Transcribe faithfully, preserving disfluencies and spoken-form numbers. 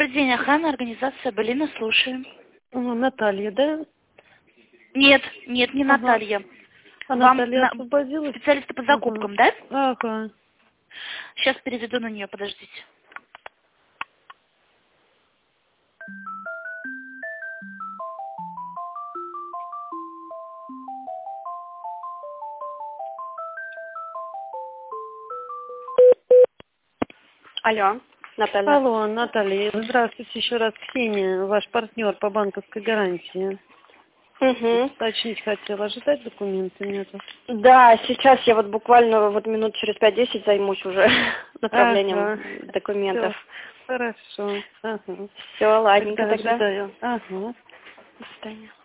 Добрый день, охрана, организация Балина, слушаем. Ага, Наталья, да? Нет, нет, не Ага. Наталья. А Вам Наталья на... освободилась? специалисты по Ага. закупкам, да? Ага. Сейчас переведу на нее, подождите. Алло, Наталья. Алло, Наталья. Здравствуйте еще раз. Ксения, ваш партнер по банковской гарантии. Угу. Уточнить хотела. Ожидать документы нету? Да, сейчас я вот буквально вот минут через пять-десять займусь уже направлением Ага. документов. Всё. Хорошо. Ага. Все, ладненько Тогда тогда. ожидаю. Ага. До свидания.